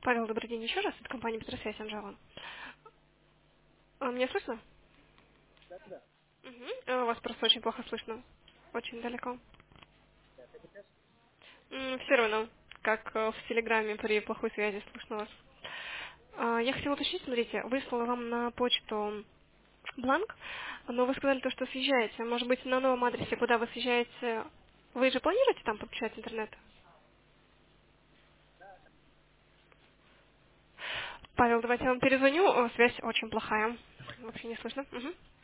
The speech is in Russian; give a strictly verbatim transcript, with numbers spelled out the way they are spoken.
Павел, добрый день еще раз. Это компания Петросвязь Анжела. А, меня слышно? Угу. А, вас просто очень плохо слышно. Очень далеко. Все равно, как э, в Телеграме при плохой связи слышно вас. А, я хотела уточнить, смотрите, выслала вам на почту бланк, но вы сказали то, что съезжаете. Может быть, на новом адресе, куда вы съезжаете, вы же планируете там подключать интернет? Павел, давайте я вам перезвоню. О, связь очень плохая. Вообще не слышно. Мгм.